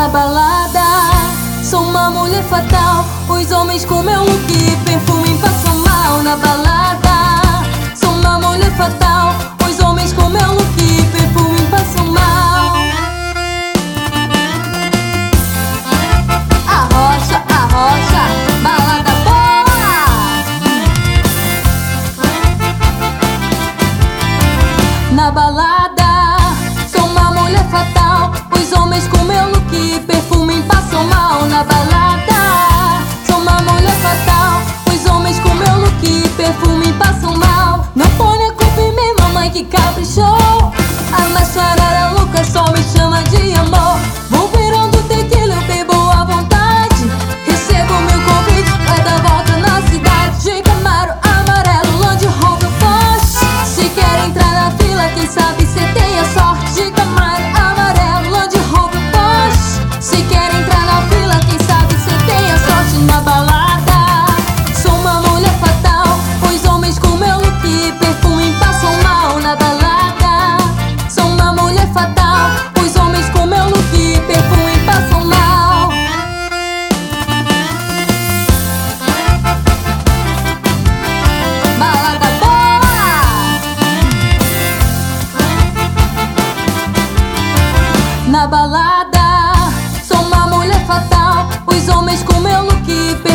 Na balada, sou uma mulher fatal. Os homens com meu look e perfume passam mal. Na balada, sou uma mulher fatal. Os homens com meu look e perfume passam mal. Arrocha, balada boa. Na balada, sou uma mulher fatal. Os homens com meu look e perfume passam mal. Na balada, sou uma mulher fatal. Os homens com meu look e perfume passam mal. Não põe a culpa em mim, mamãe que caprichou. A macharada louca só me chama de amor. Vou virando tequila, eu bebo à vontade. Recebo meu convite, vai dar volta na cidade. De Camaro amarelo, Land Rover Porsche. Se quer entrar na fila, quem sabe cê tem a sorte. De Camaro amarelo, Land Rover Porsche. Se quer entrar na fila, quem sabe cê tem a sorte. Na balada, sou uma mulher fatal. Os homens com meu look e perfume passam mal. Na balada, sou uma mulher fatal. Os homens com meu look e perfume passam mal. Balada boa. Na balada, sou uma mulher fatal. Os homens com meu look e